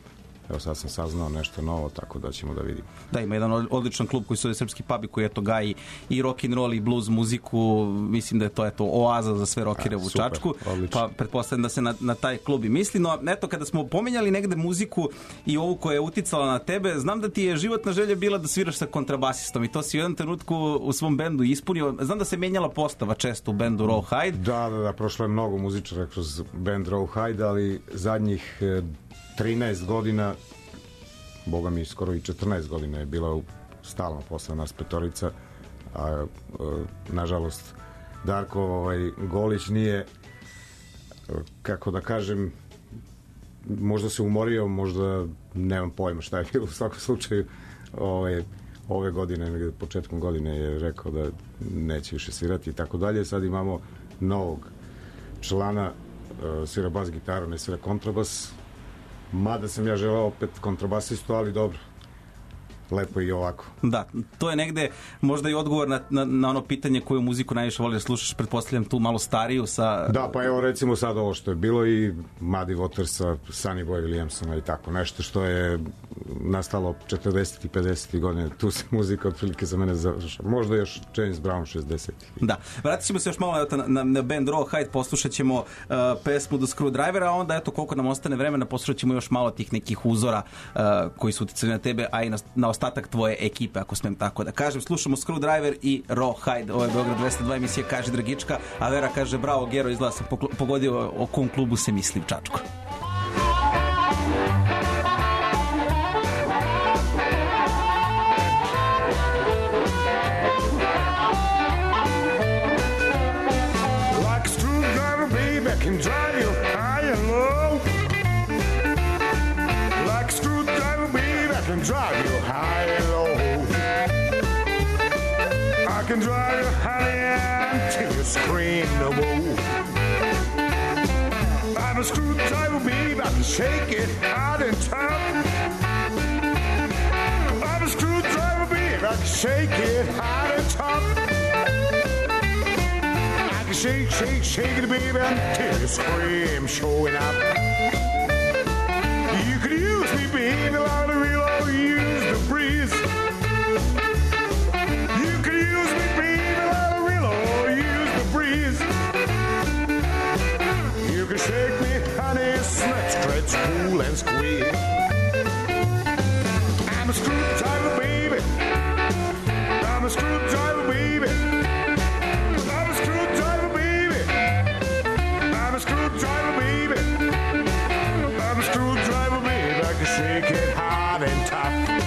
Evo sad sam saznao nešto novo, tako da ćemo da vidimo. Da, ima jedan odličan klub koji se zove Srpski pub i koji eto gaji i rock and roll i blues muziku. Mislim da je to eto oaza za sve rockere u Čačku. Pa pretpostavljam da se na, na taj klub i misli. No eto, kada smo pominjali negde muziku i ovu koja je uticala na tebe, znam da ti je životna želja bila da sviraš sa kontrabasistom i to si u jednom trenutku u svom bendu ispunio. Znam da se menjala postava često u bendu Rawhide. Da, da, da, prošlo je mnogo muzičara kroz bend Rawhide, ali zadnjih trinaest godina, boga mi skoro i četrnaest godina je bila stalno posle nas petorica, a nažalost Darko ovaj, Golić nije, kako da kažem, možda se umorio, možda nemam pojma šta je bilo, u svakom slučaju ovaj, ove godine, početkom godine je rekao da neće više svirati i tako dalje. Sad imamo novog člana, svira bas gitaru, ne svira kontrabas, mada sam ja želeo opet kontrabasistu, ali dobro, lepo i ovako. Da, to je negde možda i odgovor na, na, na ono pitanje koju muziku najviše voli da slušaš, pretpostavljam tu malo stariju sa... Da, pa evo recimo sad ovo što je bilo i Muddy Watersa, Sonny Boy Williamsona i tako, nešto što je nastalo četrdesetih i pedesetih godina, tu se muzika otprilike za mene završava. Možda još James Brown šezdesetih. Da, vratit ćemo se još malo na, na, na band Rawhide, poslušat ćemo uh, pesmu The Screwdriver, a onda eto koliko nam ostane vremena, poslušat ćemo još malo tih nekih uzora uh, koji su uticali na tebe, a i na, na ostatak tvoje ekipe, ako smem tako da kažem. Slušamo Screwdriver i Rawhide. Ovo je Beograd dvesta dva, emisija Kaži Dragička, a Vera kaže bravo Gero, izgleda sam pogodio o kom klubu se misli u Čačku. Like a screwdriver, baby, I can drive you high and low. Like a screwdriver, baby, I can drive you high and low. I can drive you high until you scream no more. I'm a screwdriver, baby, I can shake it hard and tough. I'm a screwdriver, baby, I can shake it hard and tough. I can shake, shake, shake it, baby, until you scream showing up. You could use me, baby, like a real use the breeze. You could use me, baby, like a real use the breeze. You can shake me, honey, stretch, stretch, pull and squeeze. I'm a screwdriver, baby. I'm a screwdriver, baby. I'm a screwdriver, baby. I'm a screwdriver, baby. I'm a screwdriver, baby. I can shake it hard and tough.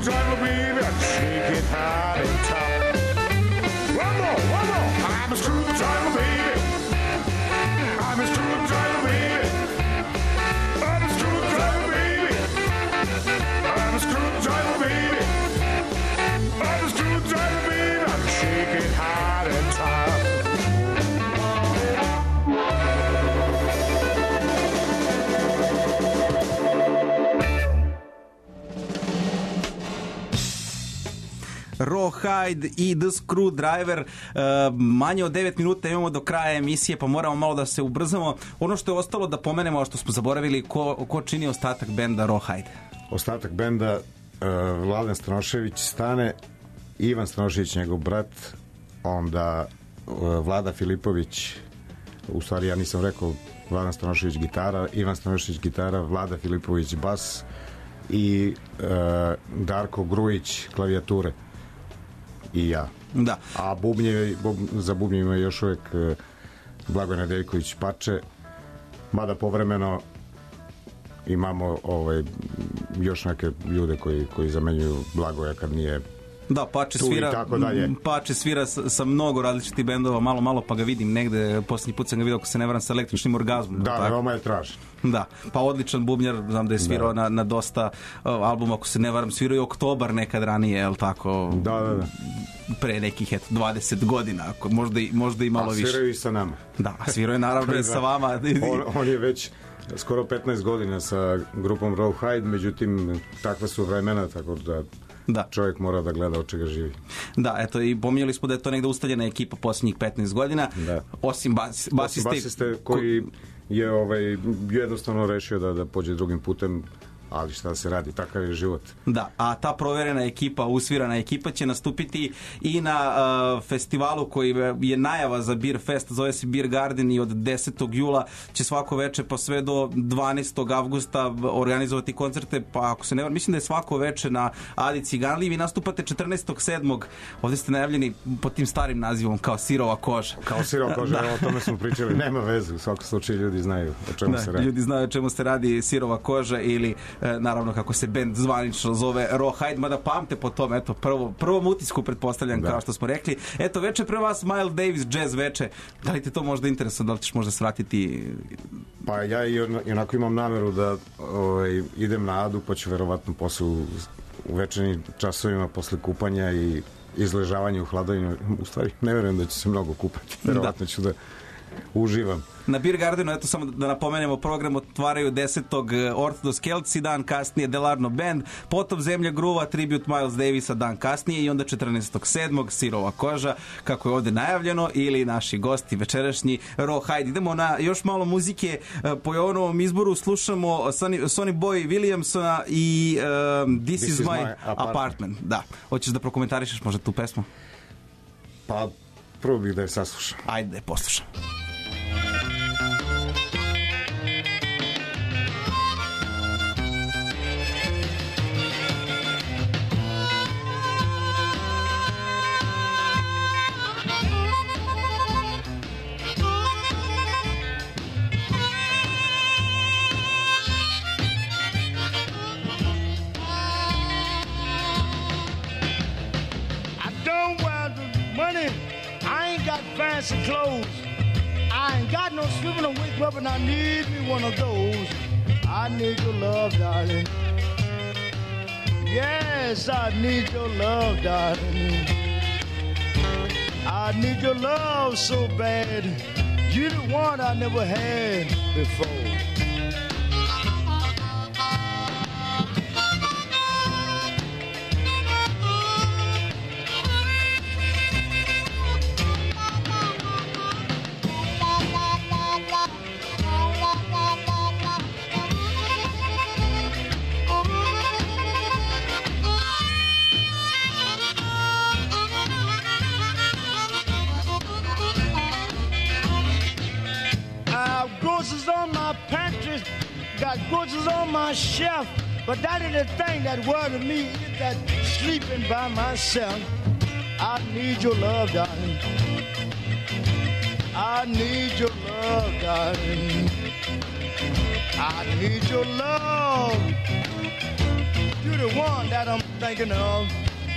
screwdriver, baby. I shake it hard and tough. One more, one more. I'm a screwdriver, baby. I'm a screwdriver, baby. I'm a screwdriver, baby. I'm a screwdriver, baby. I'm a screwdriver, baby. I shake it hard and tough. Rawhide i The Screwdriver. Uh, manje od devet minuta imamo do kraja emisije, pa moramo malo da se ubrzamo. Ono što je ostalo da pomenemo, a što smo zaboravili, ko, ko čini ostatak benda Rawhide? Ostatak benda uh, Vladan Stanošević, Stane, Ivan Stanošević, njegov brat, onda uh, Vlada Filipović, u stvari ja nisam rekao, Vladan Stanošević gitara, Ivan Stanošević gitara, Vlada Filipović bas i uh, Darko Grujić klavijature i ja. Da. A bubnje, bub, za bubnjima još uvek uh, Blagoje Nedeljković pače, mada povremeno imamo ovaj, još neke ljude koji, koji zamenjuju Blagoja kad nije Da, Pače svira, Pače svira sa, sa mnogo različitih bendova, malo, malo pa ga vidim negde, posljednji put sam ga vidio, ako se ne varam, sa Električnim orgazmom. Da, veoma je tražen. Da, pa odličan bubnjar, znam da je svirao da. na, na dosta uh, albuma, ako se ne varam, svirao i Oktobar nekad ranije, je li tako? Da, da, da. Pre nekih, eto, dvadeset godina, ako, možda, i, možda i malo više. A svirao i sa nama. Da, svirao je naravno i sa vama. on, on je već skoro petnaest godina sa grupom Rawhide, međutim, takva su vremena, tako da da. Čovjek mora da gleda od čega živi. Da, eto, i pominjali smo da je to negde ustaljena ekipa posljednjih petnaest godina, da. Osim bas, basiste, osim basiste koji je ovaj, jednostavno rešio da, da pođe drugim putem, ali šta da se radi, takav je život. Da, a ta proverena ekipa, usvirana ekipa će nastupiti i na uh, festivalu koji je najava za Beer Fest, zove se Beer Garden, i od desetog jula će svako veče pa sve do dvanaestog avgusta organizovati koncerte, pa ako se ne varam, mislim da je svako veče na Adi Ciganliji. Vi nastupate četrnaestog sedmog Ovdje ste najavljeni pod tim starim nazivom kao Sirova koža. Kao Sirova koža, evo, o tome smo pričali, nema veze, u svakom slučaju ljudi znaju o čemu da, se radi. Ljudi znaju o čemu se radi, Sirova koža, ili naravno kako se bend zvanično zove Rawhide, mada pamte po tom, eto, prvo, prvom utisku pretpostavljam, da. Kao što smo rekli. Eto, veče pre vas Miles Davis, jazz veče. Da li te to možda interesuje, da li ćeš možda svratiti? Pa ja i onako imam nameru da ovaj, idem na Adu, pa ću verovatno posle u, u večernim časovima posle kupanja i izležavanja u hladovinu. U stvari, ne verujem da ću se mnogo kupati. Verovatno da. ću da uživam. Na Beer Gardenu, eto samo da napomenemo, program otvaraju desetog Orthodox Keltsi, dan kasnije Delarno Band, potom Zemlja gruva, tribute Miles Davisa dan kasnije, i onda četrnaestog sedmog Sirova koža, kako je ovde najavljeno, ili naši gosti večerašnji Rawhide. Idemo na još malo muzike. Po Jovanovom izboru slušamo Sonny, Sonny Boy Williamsona i um, This, This is, is my, my apartment. apartment. Da. Hoćeš da prokomentarišeš možda tu pesmu? Pa prvo bih da je saslušam. Ajde da je poslušam. Fancy clothes. I ain't got no swivel and wake up, and I need me one of those. I need your love, darling. Yes, I need your love, darling. I need your love so bad. You're the one I never had before. Got groceries on my shelf, but that ain't the thing that worries me, is that sleeping by myself. I need your love, darling. I need your love, darling. I need your love. You're the one that I'm thinking of.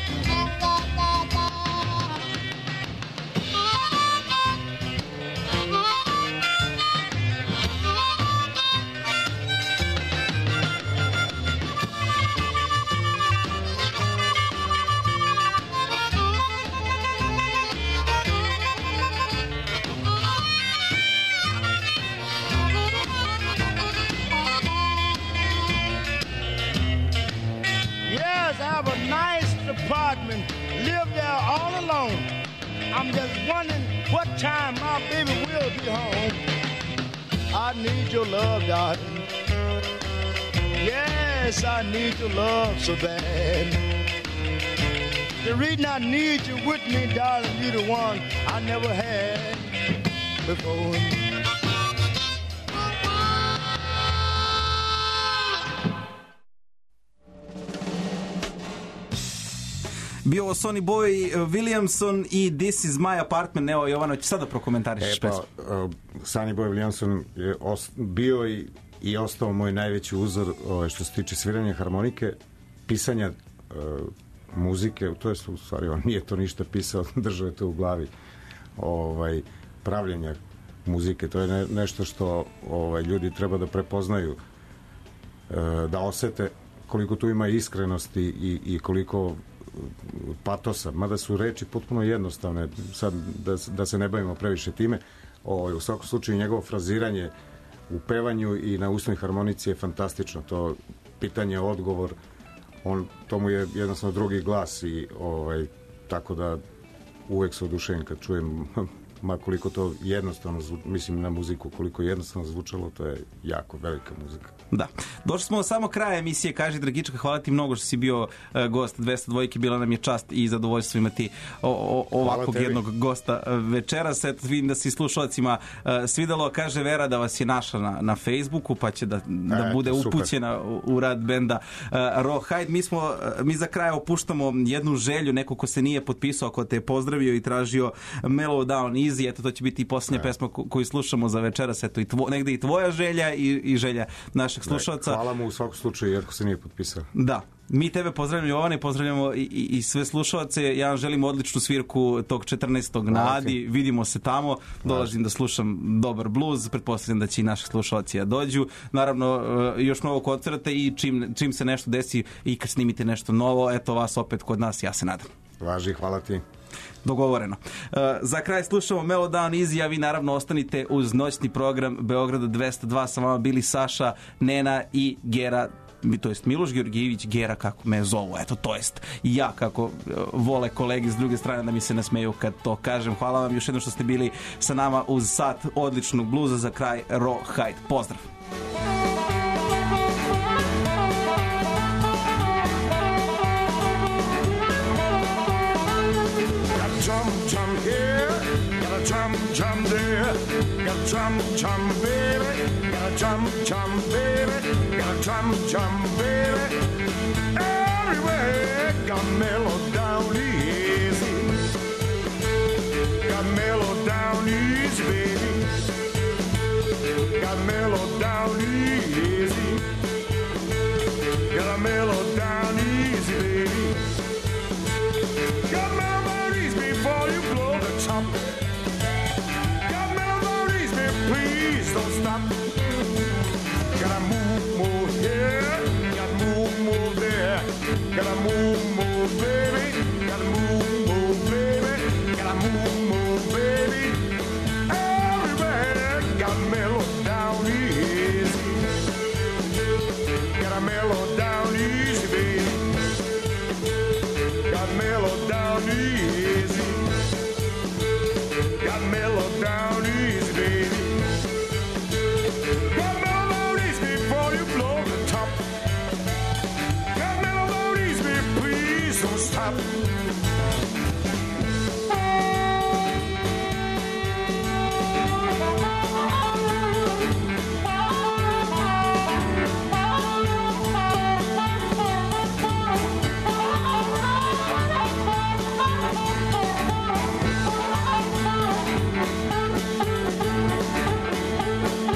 Apartment, live there all alone. I'm just wondering what time my baby will be home. I need your love, darling. Yes, I need your love so bad. The reason I need you with me, darling, you're the one I never had before. Bio ovo Sonny Boy Williamson i This is my apartment. Evo, Jovano, ću sada prokomentariš e, pa, uh, Sonny Boy Williamson je os, bio i, i ostao moj najveći uzor ovaj, što se tiče sviranja harmonike, pisanja uh, muzike, to je u stvari on nije to ništa pisao, držao je to u glavi, ovaj, pravljenja muzike, to je ne, nešto što ovaj, ljudi treba da prepoznaju, uh, da osete koliko tu ima iskrenosti i, i koliko patosa, mada su reči potpuno jednostavne, sad da, da se ne bavimo previše time. O, u svakom slučaju njegovo fraziranje u pevanju i na usnoj harmonici je fantastično, to pitanje, odgovor, on, to mu je jednostavno drugi glas i ovaj, tako da uvek se oduševim kad čujem ma koliko to jednostavno zvu, mislim na muziku, koliko jednostavno zvučalo, to je jako velika muzika. Da. Došli smo do samo kraja emisije Kaži Dragička, hvala ti mnogo što si bio uh, gost dvesta dvojke, bila nam je čast i zadovoljstvo imati o, o, ovakvog jednog gosta večeras. Eto, vidim da si slušalcima uh, svidalo, kaže Vera da vas je našla na, na Facebooku, pa će da, da e, bude upućena u, u rad benda uh, Raw Hide. Mi smo, uh, mi za kraj opuštamo jednu želju, neko ko se nije potpisao, ko te je pozdravio i tražio Mellow Down Easy, eto to će biti i posljednja e. pesma koju slušamo za večeras, eto i tvo, negde i tvoja želja i, i želja naša slušalca. Hvala mu u svakom slučaju, jer ko se nije potpisao. Da. Mi tebe pozdravljamo, Jovane, pozdravljamo i, i, i sve slušalce. Ja vam želim odličnu svirku tog četrnaestog na Adi. Vidimo se tamo. Dolazim da slušam dobar bluz. Pretpostavljam da će i naši slušalci da dođu. Naravno, još mnogo koncerta i čim, čim se nešto desi i kad snimite nešto novo, eto vas opet kod nas, ja se nadam. Važi, hvala ti. Dogovoreno. Uh, za kraj slušamo Mellow Down Easy, a vi naravno ostanite uz noćni program Beograda dvesta dva. Sa vama bili Saša, Nena i Gera, to jest Miloš Georgijević, Gera kako me zovu, eto to jest ja kako uh, vole kolegi s druge strane da mi se nasmeju kad to kažem. Hvala vam još jednom što ste bili sa nama uz sat odličnog bluza. Za kraj Raw Hide. Pozdrav! Chum chum here, got a chum chum there, got a chum chum baby, got a chum chum baby, got a chum chum baby. Everywhere got mellow down easy, got mellow down easy, baby, got mellow down easy, got a mellow down easy, baby. Got melodies before you blow the top. Got melodies, man, please don't stop. Gotta move, move here, gotta move, move there. Gotta move, move, baby. Gotta move, move, baby. Gotta move, move, baby. Everywhere got mellow down easy. Gotta mellow down easy, baby. Got mellow down easy. Got mellow down easy, baby. Got melodies before you blow the top. Got melodies, baby, please don't stop.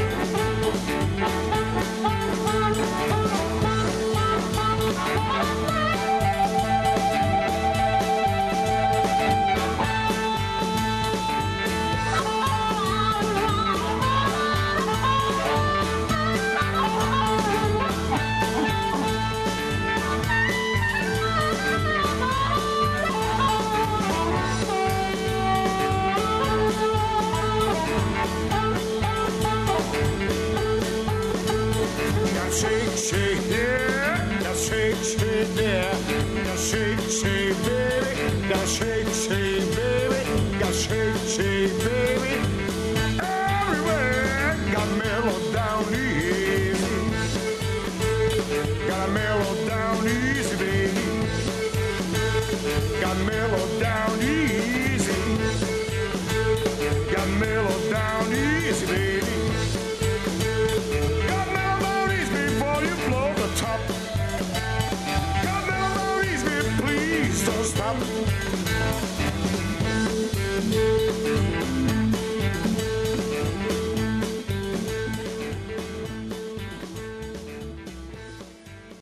Bye. it, dear. Now shake, shake, baby. Now shake, shake.